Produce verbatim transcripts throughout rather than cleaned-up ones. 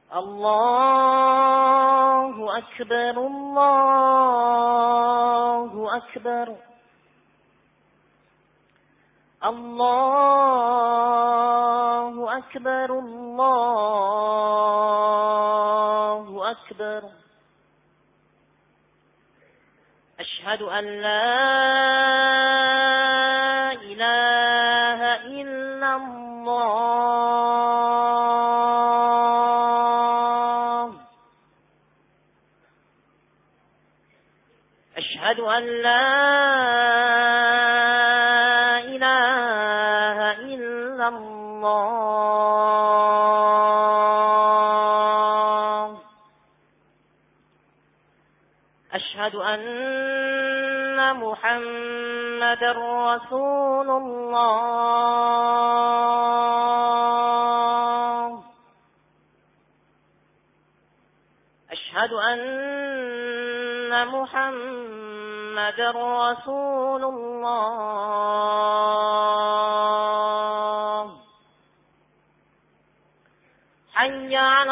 الله أكبر الله أكبر الله أكبر الله أكبر. أشهد أن لا إله إلا الله. أشهد أن لا إله إلا الله. أشهد أن محمدا رسول الله. أشهد أن محمدا رسول الله. حي على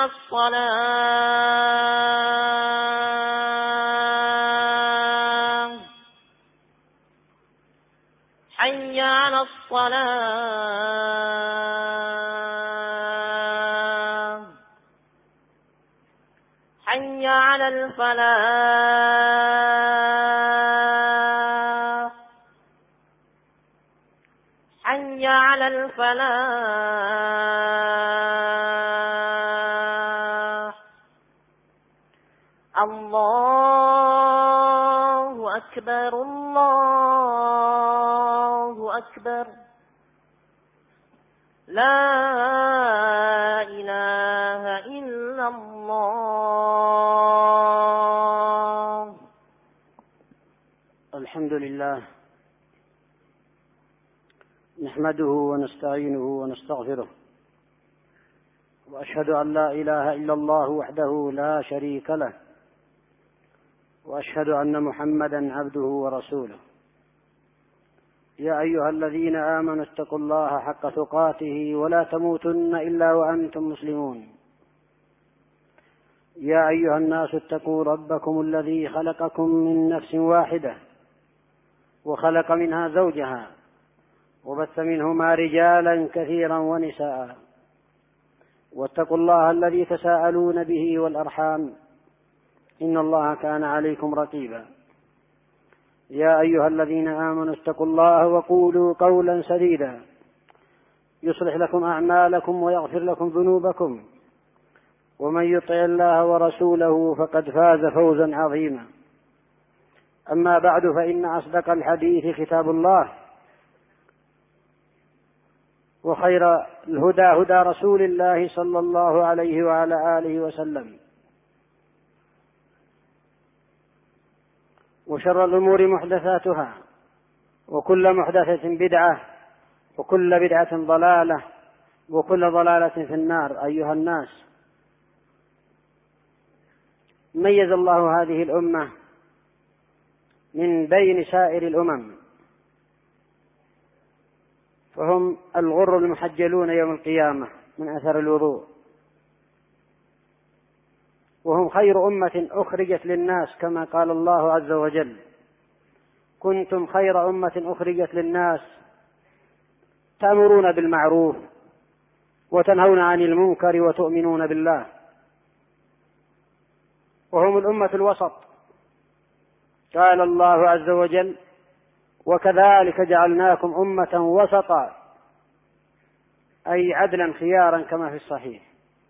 الصلاة. حي على الصلاة. حي على الفلاح. حي على الفلاح. الله أكبر الله أكبر. لا إله إلا الله. الحمد لله نحمده ونستعينه ونستغفره، وأشهد أن لا إله إلا الله وحده لا شريك له، وأشهد أن محمدا عبده ورسوله. يا أيها الذين آمنوا اتقوا الله حق تقاته ولا تموتن إلا وأنتم مسلمون. يا أيها الناس اتقوا ربكم الذي خلقكم من نفس واحدة وخلق منها زوجها وبث منهما رجالا كثيرا ونساء، واتقوا الله الذي تساءلون به والأرحام إن الله كان عليكم رقيبا. يا أيها الذين آمنوا اتقوا الله وقولوا قولا سديدا يصلح لكم أعمالكم ويغفر لكم ذنوبكم، ومن يطع الله ورسوله فقد فاز فوزا عظيما. أما بعد، فإن أصدق الحديث كتاب الله، وخير الهدى هدى رسول الله صلى الله عليه وعلى آله وسلم، وشر الأمور محدثاتها، وكل محدثة بدعة، وكل بدعة ضلالة، وكل ضلالة في النار. أيها الناس، ميز الله هذه الأمة من بين سائر الأمم، فهم الغر المحجلون يوم القيامة من أثر الوضوء، وهم خير أمة أخرجت للناس، كما قال الله عز وجل: كنتم خير أمة أخرجت للناس تأمرون بالمعروف وتنهون عن المنكر وتؤمنون بالله. وهم الأمة الوسط، قال الله عز وجل: وكذلك جعلناكم أمة وسطا، أي عدلا خيارا كما في الصحيح،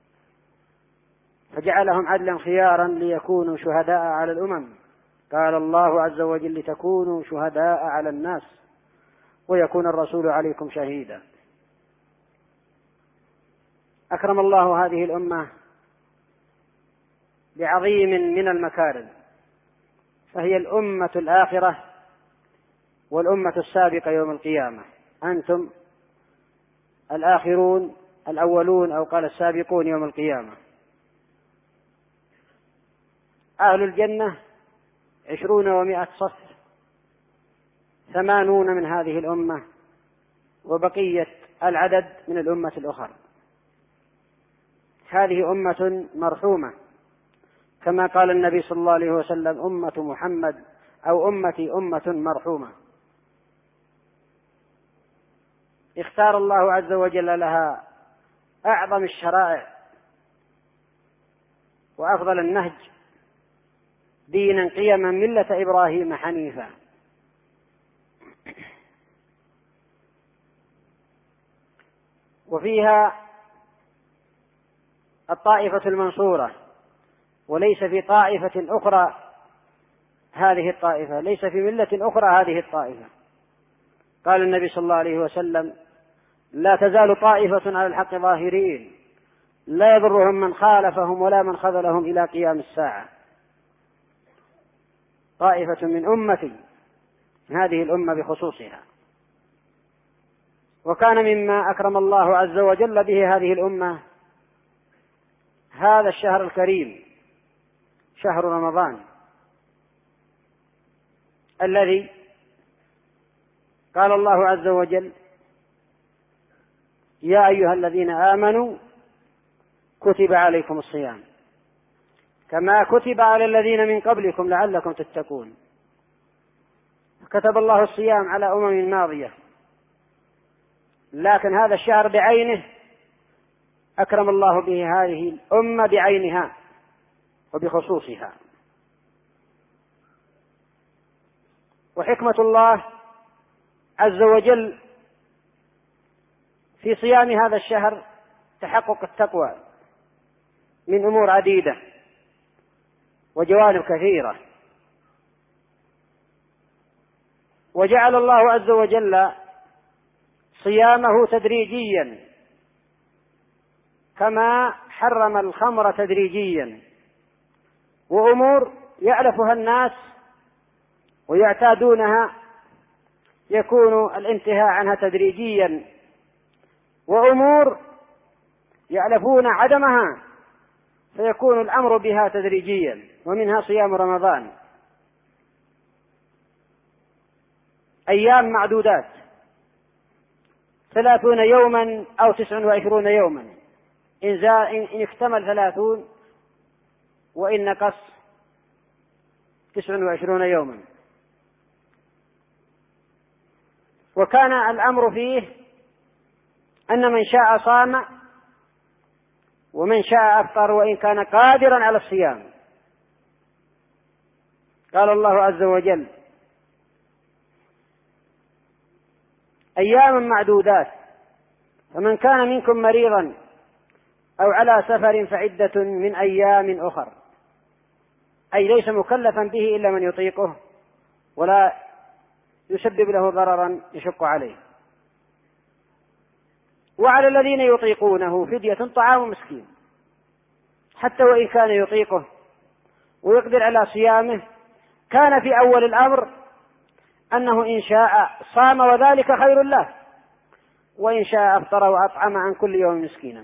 فجعلهم عدلا خيارا ليكونوا شهداء على الأمم. قال الله عز وجل: لتكونوا شهداء على الناس ويكون الرسول عليكم شهيدا. أكرم الله هذه الأمة بعظيم من المكارم، فهي الأمة الآخرة والأمة السابقة يوم القيامة. أنتم الآخرون الأولون، أو قال السابقون يوم القيامة. أهل الجنة عشرون ومائة صف، ثمانون من هذه الأمة، وبقية العدد من الأمة الأخرى. هذه أمة مرحومة، كما قال النبي صلى الله عليه وسلم: أمة محمد أو أمتي أمة مرحومة. اختار الله عز وجل لها أعظم الشرائع وأفضل النهج، دينا قيما ملة إبراهيم حنيفا. وفيها الطائفة المنصورة، وليس في طائفة أخرى هذه الطائفة، ليس في ملة أخرى هذه الطائفة. قال النبي صلى الله عليه وسلم: لا تزال طائفة على الحق ظاهرين لا يضرهم من خالفهم ولا من خذلهم إلى قيام الساعة. طائفة من أمتي، هذه الأمة بخصوصها. وكان مما أكرم الله عز وجل به هذه الأمة هذا الشهر الكريم، شهر رمضان، الذي قال الله عز وجل: يا أيها الذين آمنوا كتب عليكم الصيام كما كتب على الذين من قبلكم لعلكم تتقون. كتب الله الصيام على أمم ماضية، لكن هذا الشهر بعينه أكرم الله به هذه الأمة بعينها وبخصوصها. وحكمة الله عز وجل في صيام هذا الشهر تحقق التقوى من أمور عديدة وجوانب كثيرة. وجعل الله عز وجل صيامه تدريجيا، كما حرم الخمر تدريجيا، وأمور يألفها الناس ويعتادونها يكون الانتهاء عنها تدريجيا، وأمور يألفون عدمها فيكون الأمر بها تدريجيا، ومنها صيام رمضان. أيام معدودات، ثلاثون يوما أو تسع وعشرون يوما، إن, إن اكتمل ثلاثون وإن نقص تسع وعشرون يوما. وكان الأمر فيه أن من شاء صام ومن شاء أفطر وإن كان قادرا على الصيام. قال الله عز وجل: أياما معدودات، فمن كان منكم مريضا أو على سفر فعدة من أيام أخر، أي ليس مكلفا به إلا من يطيقه ولا يسبب له ضررا يشق عليه. وعلى الذين يطيقونه فدية طعام مسكين، حتى وإن كان يطيقه ويقدر على صيامه، كان في أول الأمر أنه إن شاء صام وذلك خير له، وإن شاء أفطر وأطعم عن كل يوم مسكينا.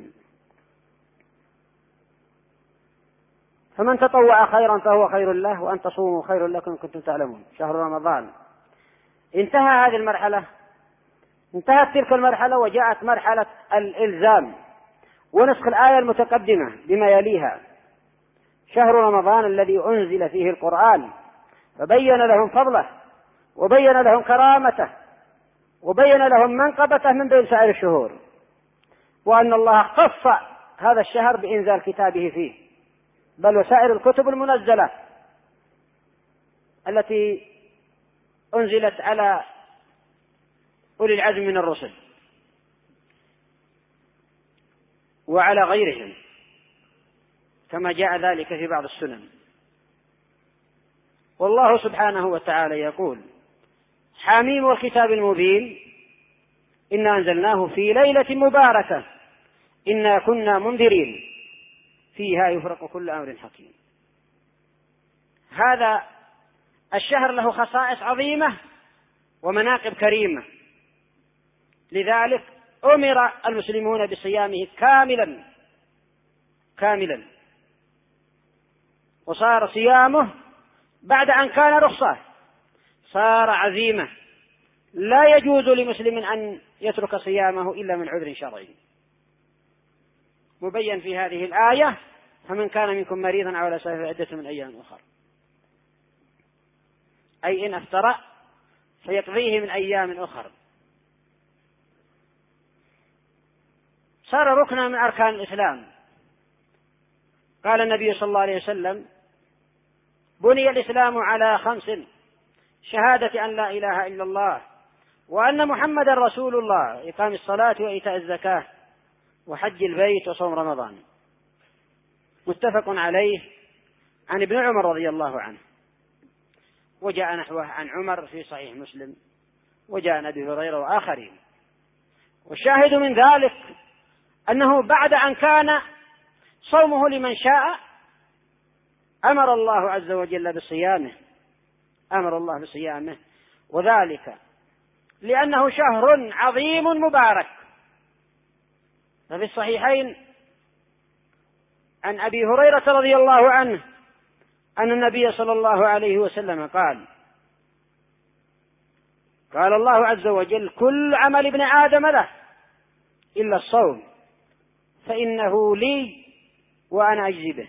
فمن تطوع خيرا فهو خير له، وأن تصوموا خير لكم إن كنتم تعلمون. شهر رمضان انتهى هذه المرحلة، انتهت تلك المرحلة وجاءت مرحلة الإلزام ونسخ الآية المتقدمة بما يليها. شهر رمضان الذي أنزل فيه القرآن، فبين لهم فضله وبين لهم كرامته وبين لهم منقبته من بين سائر الشهور، وأن الله اختص هذا الشهر بإنزال كتابه فيه، بل وسائر الكتب المنزلة التي أنزلت على أولي العزم من الرسل وعلى غيرهم، كما جاء ذلك في بعض السنن. والله سبحانه وتعالى يقول: حاميم والكتاب المبين إنا أنزلناه في ليلة مباركة إنا كنا منذرين فيها يفرق كل أمر حكيم. هذا الشهر له خصائص عظيمة ومناقب كريمة، لذلك أمر المسلمون بصيامه كاملا كاملا وصار صيامه بعد أن كان رخصة صار عزيمة. لا يجوز لمسلم أن يترك صيامه إلا من عذر شرعي. مبين في هذه الآية: فمن كان منكم مريضا أو على سفر عدة من أيام أخرى، أي إن أفطر فيقضيه من أيام أخرى. صار ركنا من أركان الإسلام. قال النبي صلى الله عليه وسلم: بني الإسلام على خمس: شهادة أن لا إله إلا الله وأن محمدا رسول الله، إقام الصلاة وإيتاء الزكاة وحج البيت وصوم رمضان. متفق عليه عن ابن عمر رضي الله عنه، وجاء نحوه عن عمر في صحيح مسلم، وجاء عن أبي هريرة وآخرين. والشاهد من ذلك أنه بعد أن كان صومه لمن شاء أمر الله عز وجل بصيامه، أمر الله بصيامه، وذلك لأنه شهر عظيم مبارك. ففي الصحيحين عن أبي هريرة رضي الله عنه أن النبي صلى الله عليه وسلم قال: قال الله عز وجل: كل عمل ابن آدم له إلا الصوم فإنه لي وأنا أجزي به.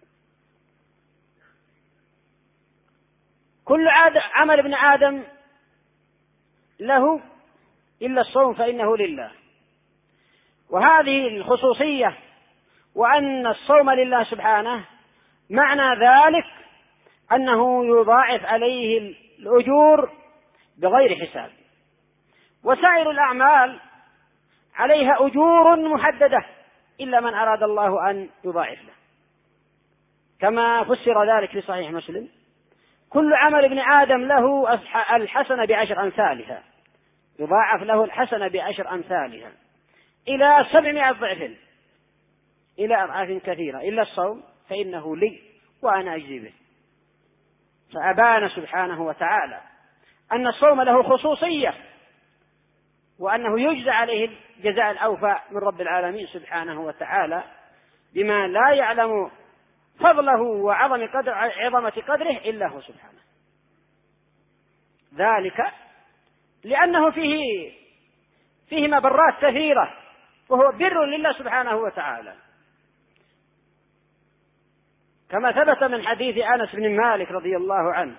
كل عمل ابن آدم له إلا الصوم فإنه لله. وهذه الخصوصية وأن الصوم لله سبحانه معنى ذلك أنه يضاعف عليه الأجور بغير حساب، وسائر الأعمال عليها أجور محددة إلا من أراد الله أن يضاعف له، كما فسر ذلك في صحيح مسلم: كل عمل ابن آدم له الحسنة بعشر أمثالها، يضاعف له الحسنة بعشر أمثالها إلى سبعمائة ضعف إلى أضعاف كثيرة، إلا الصوم فإنه لي وأنا أجزي به. فأبان سبحانه وتعالى أن الصوم له خصوصية، وأنه يجزى عليه الجزاء الأوفى من رب العالمين سبحانه وتعالى بما لا يعلم فضله وعظم قدر عظمة قدره إلا هو سبحانه. ذلك لأنه فيه فيه مبرات كثيرة، وهو بر لله سبحانه وتعالى، كما ثبت من حديث أنس بن مالك رضي الله عنه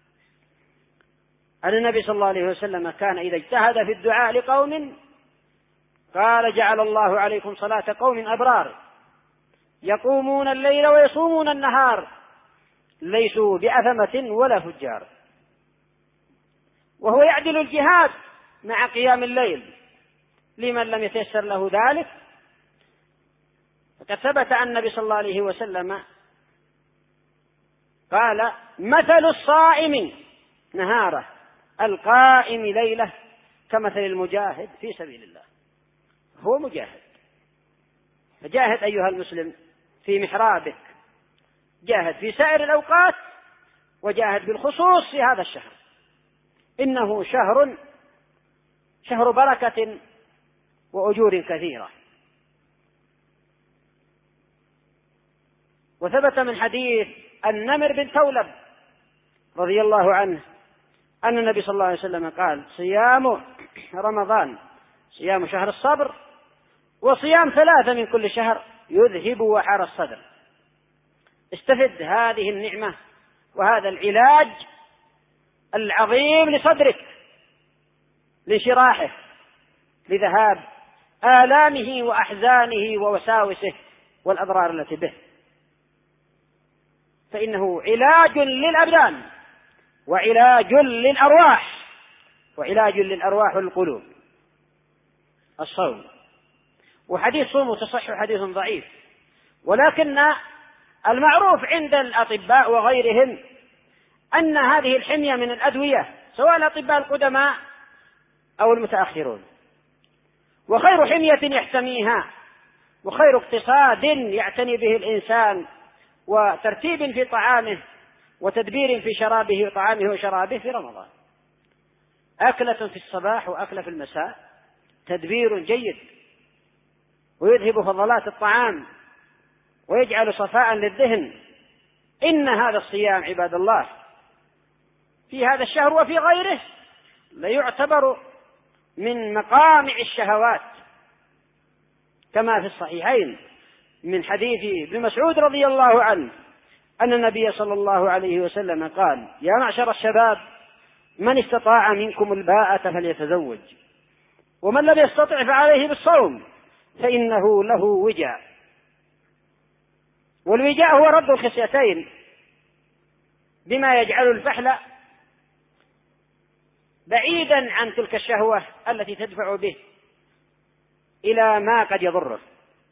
أن النبي صلى الله عليه وسلم كان إذا اجتهد في الدعاء لقوم قال: جعل الله عليكم صلاة قوم أبرار يقومون الليل ويصومون النهار ليسوا بأثمة ولا فجار. وهو يعدل الجهاد مع قيام الليل لمن لم يتيسر له ذلك. فقد ثبت عن النبي صلى الله عليه وسلم قال: مثل الصائم نهاره القائم ليله كمثل المجاهد في سبيل الله. هو مجاهد، فجاهد أيها المسلم في محرابك، جاهد في سائر الأوقات، وجاهد بالخصوص في هذا الشهر. إنه شهر شهر بركة وأجور كثيرة. وثبت من حديث النمر بن ثولب رضي الله عنه أن النبي صلى الله عليه وسلم قال: صيام رمضان صيام شهر الصبر، وصيام ثلاثة من كل شهر يذهب وحر الصدر. استفد هذه النعمة وهذا العلاج العظيم لصدرك، لانشراحه، لذهاب آلامه وأحزانه ووساوسه والأضرار التي به، فإنه علاج للأبدان وعلاج للأرواح وعلاج للأرواح والقلوب الصوم. وحديث صوم تصح حديث ضعيف، ولكن المعروف عند الأطباء وغيرهم أن هذه الحمية من الأدوية، سواء الأطباء القدماء أو المتأخرون، وخير حمية يحتميها وخير اقتصاد يعتني به الإنسان وترتيب في طعامه وتدبير في شرابه طعامه وشرابه في رمضان. أكلة في الصباح وأكلة في المساء تدبير جيد، ويذهب فضلات الطعام ويجعل صفاء للذهن. إن هذا الصيام عباد الله في هذا الشهر وفي غيره ليعتبر من مقامع الشهوات، كما في الصحيحين من حديث ابن مسعود رضي الله عنه أن النبي صلى الله عليه وسلم قال: يا معشر الشباب، من استطاع منكم الباءة فليتزوج، ومن لم يستطع فعليه بالصوم فإنه له وجاء. والوجاء هو رد الخصيتين بما يجعل الفحل بعيدا عن تلك الشهوة التي تدفع به إلى ما قد يضره.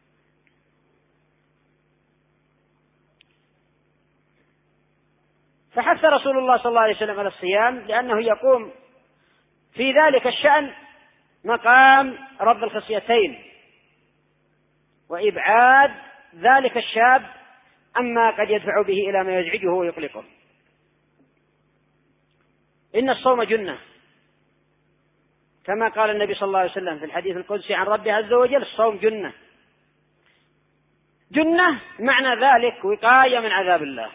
فحث رسول الله صلى الله عليه وسلم على الصيام لأنه يقوم في ذلك الشأن مقام رد الخصيتين وإبعاد ذلك الشاب أما قد يدفع به إلى ما يزعجه ويقلقه. إن الصوم جنة، كما قال النبي صلى الله عليه وسلم في الحديث القدسي عن ربه عز وجل: الصوم جنة. جنة معنى ذلك وقاية من عذاب الله.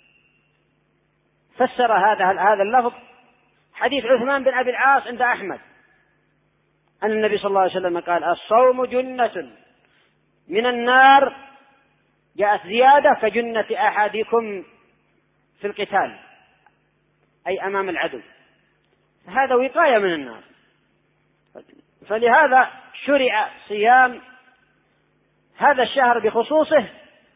فسر هذا هذا اللفظ حديث عثمان بن أبي العاص عند أحمد أن النبي صلى الله عليه وسلم قال: الصوم جنة من النار، جاءت زيادة: كجنة أحدكم في القتال، أي أمام العدو. هذا وقاية من النار. فلهذا شرع صيام هذا الشهر بخصوصه،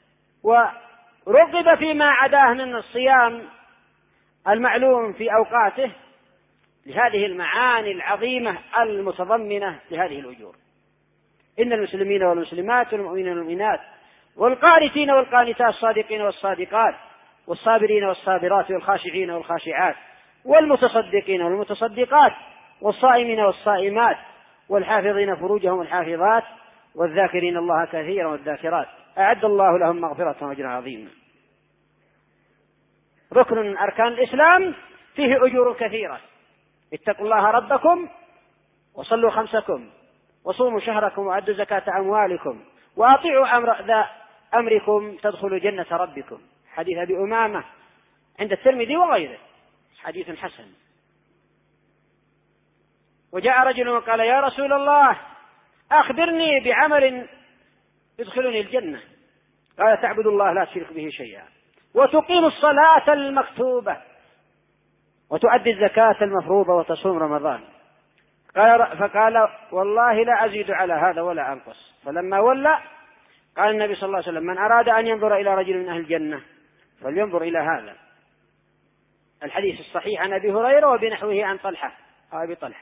ورغب فيما عداه من الصيام المعلوم في أوقاته لهذه المعاني العظيمة المتضمنة لهذه الأجور. إن المسلمين والمسلمات والمؤمنين والمؤمنات والقانتين والقانتات الصادقين والصادقات والصابرين والصابرات والخاشعين والخاشعات والمتصدقين والمتصدقات والصائمين والصائمات والحافظين فروجهم والحافظات والذاكرين الله كثيرا والذاكرات أعد الله لهم مغفرة وأجرا عظيما. ركن من أركان الإسلام فيه أجور كثيرة: اتقوا الله ربكم وصلوا خمسكم وصوموا شهركم وأدوا زكاة أموالكم وأطيعوا أمر ذا أمركم تدخلوا جنة ربكم. حديث أبي أمامة عند الترمذي وغيره، حديث حسن. وجاء رجل وقال: يا رسول الله، أخبرني بعمل يدخلني الجنة. قال: تعبد الله لا تشرك به شيئا، وتقيم الصلاة المكتوبة، وتؤدي الزكاة المفروضة، وتصوم رمضان. قال فقال: والله لا أزيد على هذا ولا أنقص. فلما ولى قال النبي صلى الله عليه وسلم: من أراد أن ينظر إلى رجل من أهل الجنة فلينظر إلى هذا. الحديث الصحيح عن أبي هريرة وبنحوه عن طلحة أو أبي طلحة.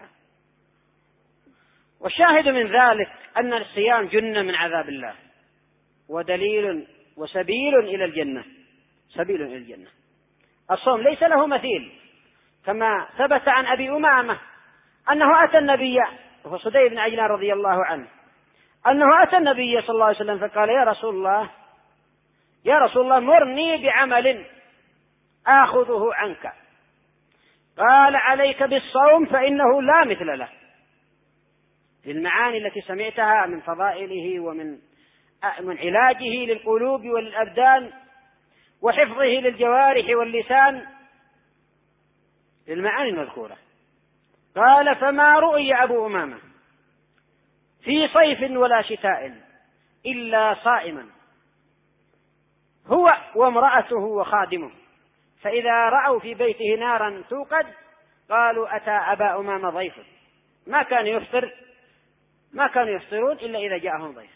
والشاهد من ذلك أن الصيام جنة من عذاب الله، ودليل وسبيل إلى الجنة، سبيل إلى الجنة. الصوم ليس له مثيل، كما ثبت عن أبي أمامة أنه أتى النبي، وهو صدي بن عجلان رضي الله عنه، أنه أتى النبي صلى الله عليه وسلم فقال: يا رسول الله يا رسول الله مرني بعمل آخذه عنك. قال: عليك بالصوم فإنه لا مثل له. في المعاني التي سمعتها من فضائله ومن من علاجه للقلوب وللأبدان وحفظه للجوارح واللسان، للمعاني المذكورة. قال: فما رؤي أبو أمامة في صيف ولا شتاء إلا صائما، هو وامرأته وخادمه، فإذا رأوا في بيته نارا توقد قالوا: أتى أبا أمامة ضيف. ما كان يفطر ما كانوا يفطرون إلا إذا جاءهم ضيف.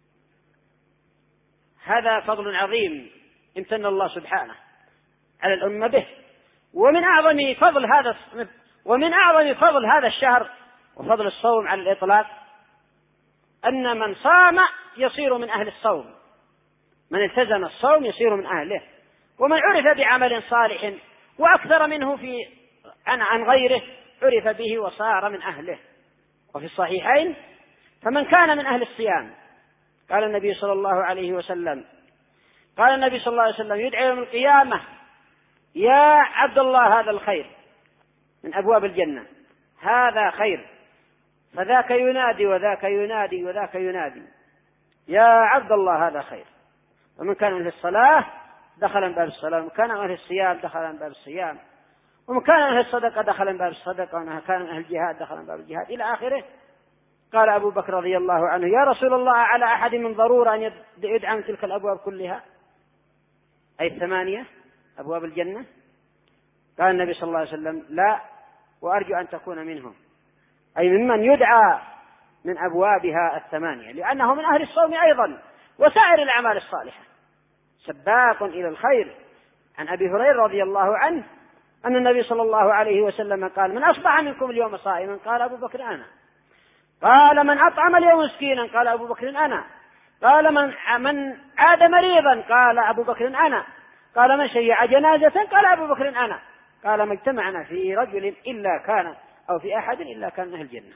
هذا فضل عظيم امتن الله سبحانه على الأمة به. ومن أعظم فضل هذا ومن أعظم فضل هذا الشهر وفضل الصوم على الإطلاق أن من صام يصير من أهل الصوم، من التزم الصوم يصير من أهله. ومن عرف بعمل صالح وأكثر منه في عن, عن غيره عرف به وصار من أهله. وفي الصحيحين: فمن كان من أهل الصيام، قال النبي صلى الله عليه وسلم قال النبي صلى الله عليه وسلم: يدعى يوم القيامة: يا عبد الله هذا الخير من أبواب الجنة، هذا خير. فذاك ينادي وذاك ينادي وذاك ينادي: يا عبد الله هذا خير. ومن كان من أهل الصلاة دخل من باب الصلاة، ومن كان من أهل الصيام دخل من باب الصيام، ومن كان من أهل الصدقة دخل من باب الصدقة، ومن كان من أهل الجهاد دخل من باب الجهاد، إلى آخره. قال أبو بكر رضي الله عنه: يا رسول الله، على أحد من ضرورة أن يدعم تلك الأبواب كلها، أي الثمانية أبواب الجنة؟ قال النبي صلى الله عليه وسلم: لا، وأرجو أن تكون منهم، أي ممن يدعى من أبوابها الثمانية، لأنه من أهل الصوم أيضا وسائر الأعمال الصالحة، سباق إلى الخير. عن أبي هريرة رضي الله عنه أن النبي صلى الله عليه وسلم قال: من أصبح منكم اليوم صائما؟ قال أبو بكر: أنا. قال: من أطعم اليوم مسكينا؟ قال أبو بكر: أنا. قال: من من عاد مريضا؟ قال أبو بكر: أنا. قال: من شيع جنازة؟ قال أبو بكر: أنا. قال: ما اجتمعنا في رجل إلا كان أو في أحد إلا كان أهل الجنة.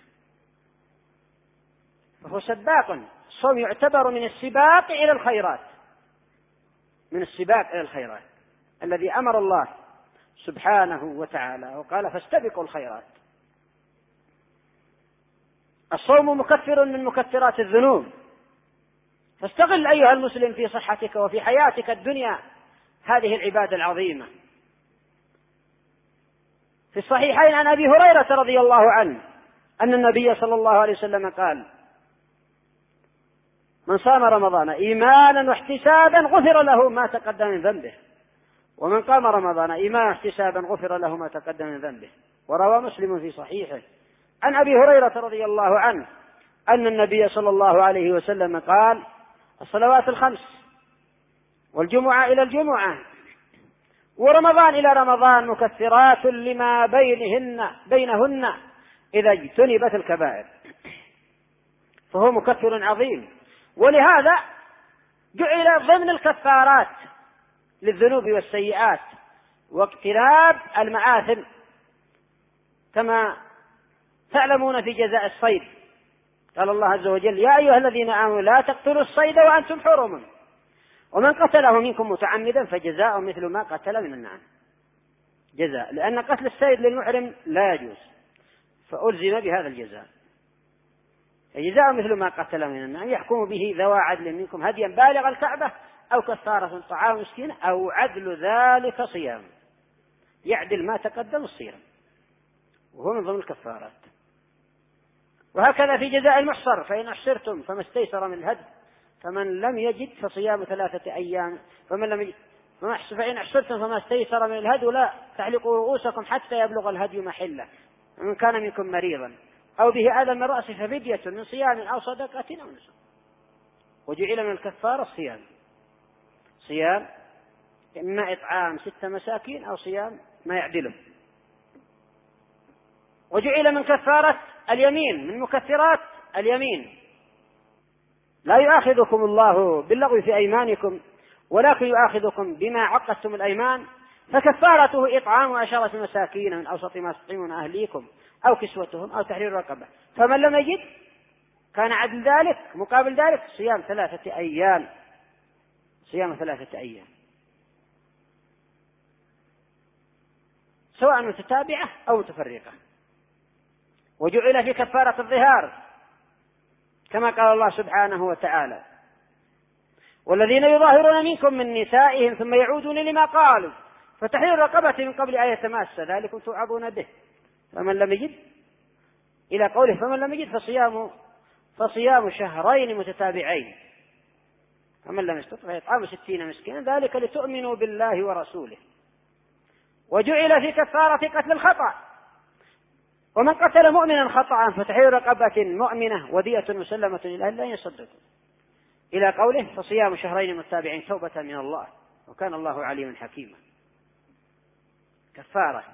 فهو سباق. الصوم يعتبر من السباق إلى الخيرات، من السباق إلى الخيرات الذي أمر الله سبحانه وتعالى وقال: فاستبقوا الخيرات. الصوم مكفر من مكفرات الذنوب، فاستغل أيها المسلم في صحتك وفي حياتك الدنيا هذه العبادة العظيمة. في الصحيحين عن أبي هريرة رضي الله عنه أن النبي صلى الله عليه وسلم قال: من صام رمضان إيمانا واحتسابا غفر له ما تقدم من ذنبه، ومن قام رمضان إيمانا واحتسابا غفر له ما تقدم من ذنبه. وروى مسلم في صحيحه عن أبي هريرة رضي الله عنه أن النبي صلى الله عليه وسلم قال: الصلوات الخمس والجمعة إلى الجمعة ورمضان إلى رمضان مكفرات لما بينهن بينهن إذا اجتنبت الكبائر. فهو مكفر عظيم، ولهذا جعل ضمن الكفارات للذنوب والسيئات واقتراب المآثم، كما تعلمون في جزاء الصيد قال الله عز وجل: يا أيها الذين آمنوا لا تقتلوا الصيد وأنتم حرم، ومن قتله منكم متعمدا فجزاء مثل ما قتل من النعم. جزاء، لأن قتل الصيد للمحرم لا يجوز، فألزم بهذا الجزاء. فجزاء مثل ما قتل من النعم يحكم به ذوى عدل منكم هديا بالغ الكعبة أو كفارة طعام مسكين أو عدل ذلك صيام، يعدل ما تقدم الصيام، وهو من ضمن الكفارات. وهكذا في جزاء المحصر: فإن أحصرتم فما استيسر من الهدي فمن لم يجد فصيام ثلاثة أيام فمن لم يجد فإن أحصرتم فما استيسر من الهدي لا تحلقوا رؤوسكم حتى يبلغ الهدي محله، ومن كان منكم مريضا أو به أذى من رأسه ففدية من صيام أو صدقة أو نسك. وجعل من الكفارة الصيام، صيام إما إطعام ستة مساكين أو صيام ما يعدله. وجعل من كفارة اليمين، من مكفرات اليمين: لا يؤاخذكم الله باللغو في أيمانكم ولكن يؤاخذكم بما عقدتم الأيمان فكفارته إطعام عشرة مساكين من أوسط ما تطعمون أهليكم أو كسوتهم أو تحرير رقبة، فمن لم يجد كان عدل ذلك مقابل ذلك صيام ثلاثة أيام، صيام ثلاثة أيام سواء متتابعة أو متفرقة. وجعل في كفارة الظهار كما قال الله سبحانه وتعالى: والذين يظاهرون منكم من نسائهم ثم يعودون لما قالوا فتحرير رقبة من قبل أن يتماس ذلكم توعظون به، فمن لم يجد إلى قوله فمن لم يجد فصيام فصيام شهرين متتابعين فمن لم يستطع فإطعام ستين مسكينا ذلك لتؤمنوا بالله ورسوله. وجعل في كفارة قتل الخطأ: ومن قتل مؤمنا خطأ فتحرير رقبة مؤمنة ودية مسلمة إلى أهله يصدقون إلى قوله فصيام شهرين متتابعين توبة من الله وكان الله عليما حكيما. كفارة.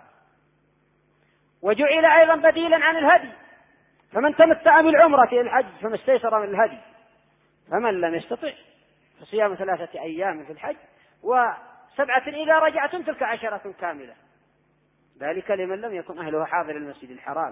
وجعل أيضا بديلا عن الهدي: فمن تمتع بالعمرة إلى الحج فما استيسر من الهدي، فمن لم يستطع فصيام ثلاثة أيام في الحج وسبعة إذا رجعتم تلك عشرة كاملة، ذلك لمن لم يكن أهله حاضر المسجد الحرام.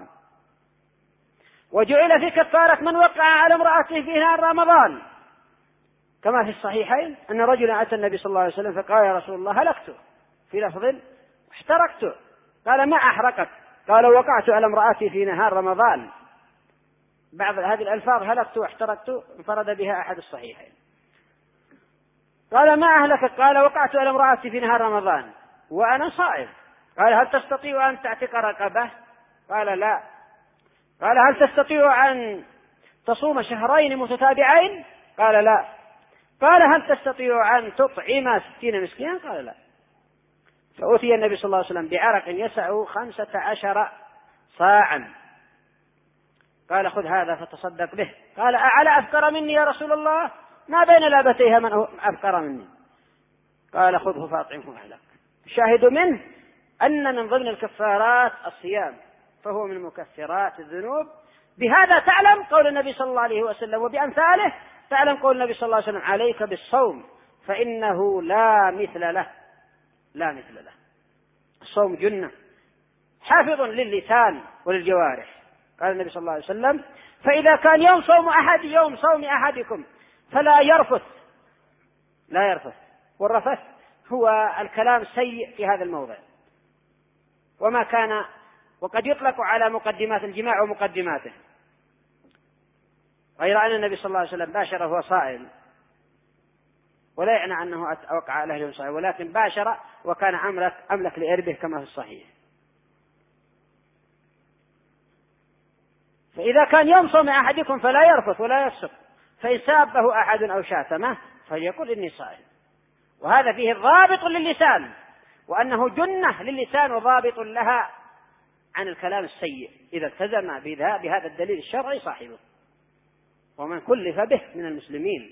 وجعل في كفارة من وقع على امرأته في نهار رمضان كما في الصحيحين أن رجلا أتى النبي صلى الله عليه وسلم فقال: يا رسول الله هلكت، في لفظ احترقت، قال: ما أحرقت؟ قال: وقعت على امرأتي في نهار رمضان. بعض هذه الألفاظ هلكت واحترقت انفرد بها أحد الصحيحين. قال: ما أهلكت؟ قال: وقعت على امرأتي في نهار رمضان وأنا صائم. قال: هل تستطيع أن تعتق رقبة؟ قال: لا. قال: هل تستطيع أن تصوم شهرين متتابعين؟ قال لا. قال هل تستطيع أن تطعم ستين مسكينا؟ قال لا. فأتي النبي صلى الله عليه وسلم بعرق يسع خمسة عشر صاعا، قال خذ هذا فتصدق به. قال أعلى أفقر مني يا رسول الله؟ ما بين لابتيها من أفقر مني. قال خذه فأطعمه أهلك. الشاهد منه أن من ضمن الكفارات الصيام، فهو من مكفرات الذنوب. بهذا تعلم قول النبي صلى الله عليه وسلم، وبأمثاله تعلم قول النبي صلى الله عليه وسلم عليك بالصوم فإنه لا مثل له، لا مثل له. الصوم جنة حافظ للسان وللجوارح. قال النبي صلى الله عليه وسلم فإذا كان يوم صوم أحد يوم صوم أحدكم فلا يرفث، لا يرفث. والرفث هو الكلام السيء في هذا الموضع، وما كان وقد يطلق على مقدمات الجماع ومقدماته، غير أن النبي صلى الله عليه وسلم باشر وهو صائم، ولا يعني أنه وقع على أهله صائم، ولكن باشر وكان أملك, أملك لإربه كما في الصحيح. فإذا كان يوم صوم أحدكم فلا يرفث ولا يفسق، فإن سابه أحد أو شاتمه فليقل إني صائم. وهذا فيه ضابط للسان، وأنه جنة للسان وضابط لها عن الكلام السيء إذا التزم بهذا الدليل الشرعي صاحبه، ومن كلف به من المسلمين.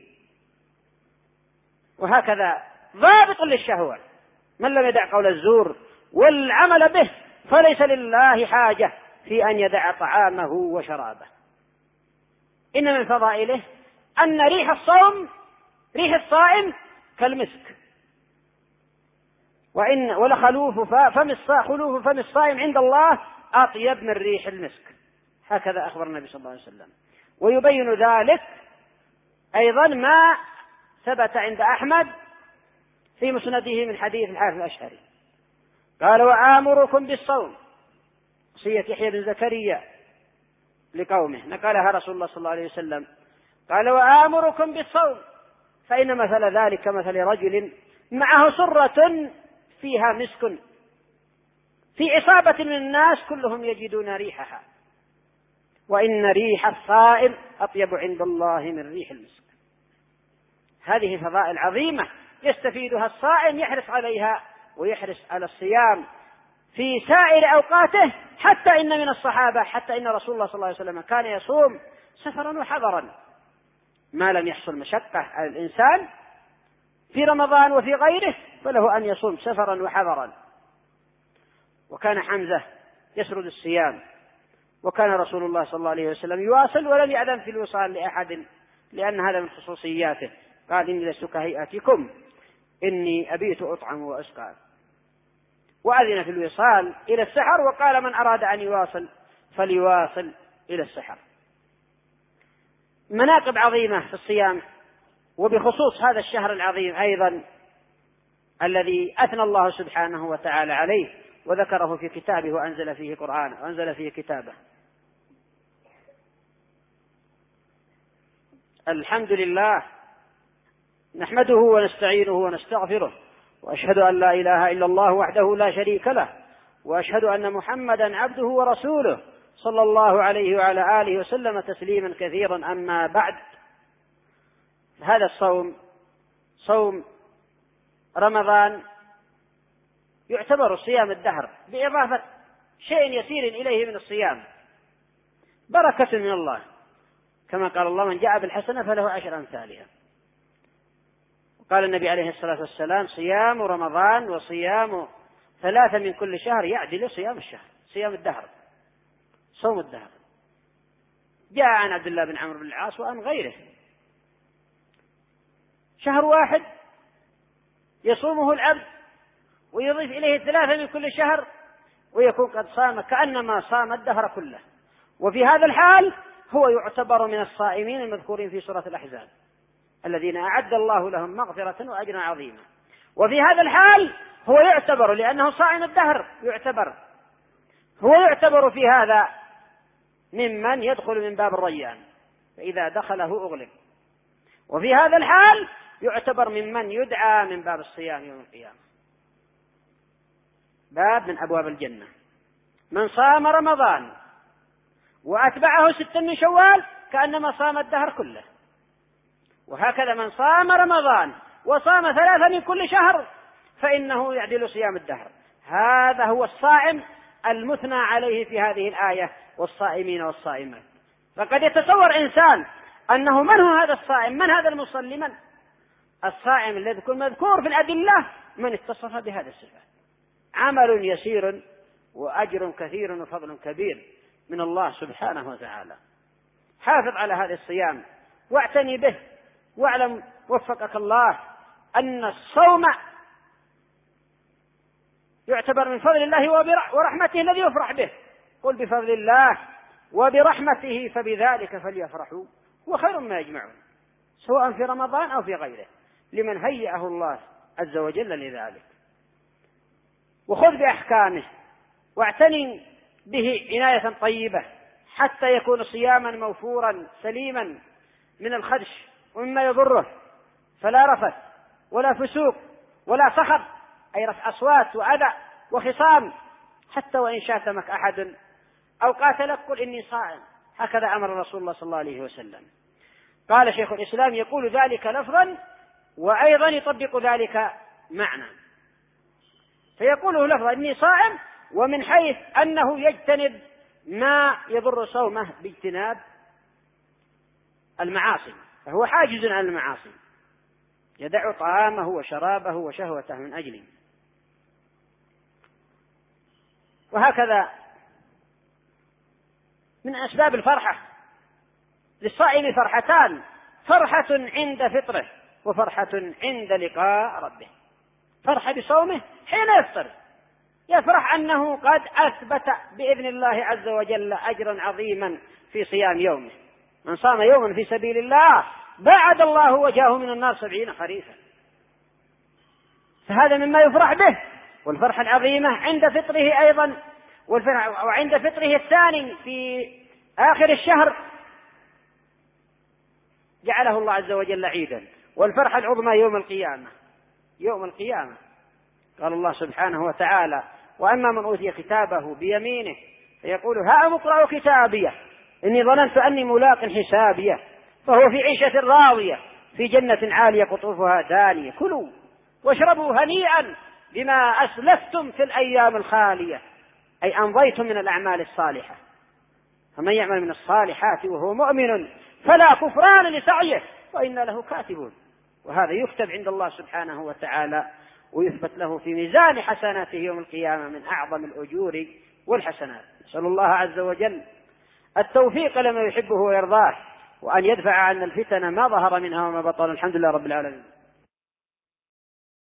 وهكذا ضابط للشهوة، من لم يدع قول الزور والعمل به فليس لله حاجة في أن يدع طعامه وشرابه. إن من فضائله أن ريح الصوم ريح الصائم كالمسك، وإن ولخلوف فم خلوف فم الصائم عند الله أطيب من ريح المسك، هكذا أخبر النبي صلى الله عليه وسلم. ويبين ذلك أيضا ما ثبت عند أحمد في مسنده من حديث الحارث الأشعري قال وآمركم بالصوم، وصية يحيى بن زكريا لقومه نقلها رسول الله صلى الله عليه وسلم، قال وآمركم بالصوم فإن مثل ذلك مثل رجل معه سرة فيها مسك في عصابة من الناس كلهم يجدون ريحها، وإن ريح الصائم أطيب عند الله من ريح المسك. هذه فضائل عظيمة يستفيدها الصائم، يحرص عليها ويحرص على الصيام في سائر أوقاته. حتى إن من الصحابة حتى إن رسول الله صلى الله عليه وسلم كان يصوم سفرا وحضرا، ما لم يحصل مشقة على الإنسان في رمضان وفي غيره فله أن يصوم سفرا وحضرا. وكان حمزة يسرد الصيام، وكان رسول الله صلى الله عليه وسلم يواصل ولم يأذن في الوصال لأحد، لأن هذا من خصوصياته. قال إني لست كهيئتكم إني أبيت أطعم وأسقى، وأذن في الوصال إلى السحر، وقال من أراد أن يواصل فليواصل إلى السحر. مناقب عظيمة في الصيام، وبخصوص هذا الشهر العظيم أيضا الذي أثنى الله سبحانه وتعالى عليه وذكره في كتابه وأنزل فيه قرآن وأنزل فيه كتابه. الحمد لله نحمده ونستعينه ونستغفره، وأشهد أن لا إله إلا الله وحده لا شريك له، وأشهد أن محمدا عبده ورسوله صلى الله عليه وعلى آله وسلم تسليما كثيرا. أما بعد، هذا الصوم صوم رمضان يعتبر صيام الدهر بإضافة شيء يسير إليه من الصيام، بركة من الله، كما قال الله من جاء بالحسنة فله عشر أمثالها. قال النبي عليه الصلاة والسلام صيام رمضان وصيام ثلاثة من كل شهر يعدل صيام الشهر، صيام الدهر، صوم الدهر. جاء عن عبد الله بن عمرو بن العاص وعن غيره شهر واحد يصومه العبد ويضيف إليه ثلاثة من كل شهر ويكون قد صام كأنما صام الدهر كله. وفي هذا الحال هو يعتبر من الصائمين المذكورين في سورة الأحزاب الذين أعد الله لهم مغفرة وأجرا عظيما. وفي هذا الحال هو يعتبر لأنه صائم الدهر، يعتبر هو يعتبر في هذا ممن يدخل من باب الريان فإذا دخله أغلق. وفي هذا الحال يعتبر ممن يدعى من باب الصيام يوم القيامة، باب من أبواب الجنة. من صام رمضان وأتبعه ستا من شوال كأنما صام الدهر كله. وهكذا من صام رمضان وصام ثلاثة من كل شهر فإنه يعدل صيام الدهر. هذا هو الصائم المثنى عليه في هذه الآية والصائمين والصائمات. فقد يتصور إنسان أنه من هو هذا الصائم؟ من هذا المصلي؟ من الصائم الذي يكون مذكور في الأدلة من اتصف بهذا الصفات. عمل يسير وأجر كثير وفضل كبير من الله سبحانه وتعالى. حافظ على هذا الصيام واعتني به، واعلم وفقك الله أن الصوم يعتبر من فضل الله ورحمته الذي يفرح به. قل بفضل الله وبرحمته فبذلك فليفرحوا هو خير ما يجمعون، سواء في رمضان أو في غيره، لمن هيئه الله عز وجل لذلك. وخذ بأحكامه واعتني به عناية طيبة حتى يكون صياما موفورا سليما من الخدش ومما يضره، فلا رفث ولا فسوق ولا صخب، أي رفع أصوات وأذى وخصام، حتى وإن شاتمك أحد أو قاتلك قل إني صائم، هكذا أمر رسول الله صلى الله عليه وسلم. قال شيخ الإسلام يقول ذلك لفظا وأيضا يطبق ذلك معنى، فيقوله لفظا إني صائم، ومن حيث أنه يجتنب ما يضر صومه باجتناب المعاصي، فهو حاجز عن المعاصي، يدع طعامه وشرابه وشهوته من أجله. وهكذا من أسباب الفرحة للصائم فرحتان: فرحة عند فطره وفرحة عند لقاء ربه. فرحة بصومه حين يفطر، يفرح أنه قد أثبت بإذن الله عز وجل أجرا عظيما في صيام يومه. من صام يوما في سبيل الله بعد الله وجهه من النار سبعين خريفا، فهذا مما يفرح به. والفرحة العظيمة عند فطره أيضا، وعند فطره الثاني في آخر الشهر جعله الله عز وجل عيدا. والفرحة العظمى يوم القيامة، يوم القيامة قال الله سبحانه وتعالى: وأما من أوتي كتابه بيمينه فيقول هاؤم اقرءوا كتابيه إني ظننت أني ملاق حسابيه فهو في عيشة راضية في جنة عالية قطوفها دانية كلوا واشربوا هنيئا بما أسلفتم في الأيام الخالية، أي أمضيتم من الأعمال الصالحة. فمن يعمل من الصالحات وهو مؤمن فلا كفران لسعيه وإنا له كاتبون. وهذا يكتب عند الله سبحانه وتعالى ويثبت له في ميزان حسناته يوم القيامة من أعظم الأجور والحسنات. نسأل الله عز وجل التوفيق لما يحبه ويرضاه، وأن يدفع عنا الفتن ما ظهر منها وما بطن. الحمد لله رب العالمين.